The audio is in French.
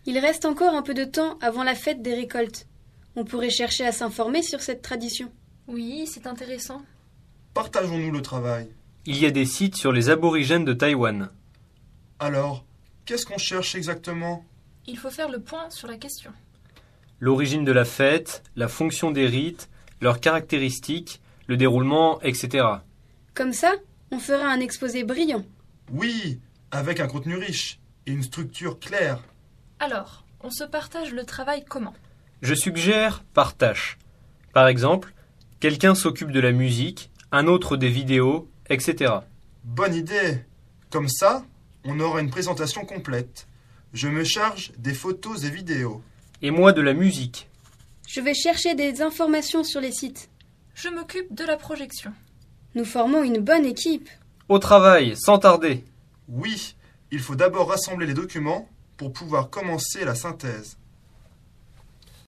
Il reste encore un peu de temps avant la fête des récoltes. On pourrait chercher à s'informer sur cette tradition. Oui, c'est intéressant. Partageons-nous le travail. Il y a des sites sur les aborigènes de Taïwan. Alors, qu'est-ce qu'on cherche exactement? Il faut faire le point sur la question. L'origine de la fête, la fonction des rites, leurs caractéristiques, le déroulement, etc. Comme ça, on fera un exposé brillant. Oui, avec un contenu riche et une structure claire. Alors, on se partage le travail comment? Je suggère par tâche. Par exemple, quelqu'un s'occupe de la musique, un autre des vidéos, etc. Bonne idée. Comme ça, on aura une présentation complète. Je me charge des photos et vidéos. Et moi de la musique. Je vais chercher des informations sur les sites. Je m'occupe de la projection. Nous formons une bonne équipe. Au travail, sans tarder. Oui, il faut d'abord rassembler les documents pour pouvoir commencer la synthèse.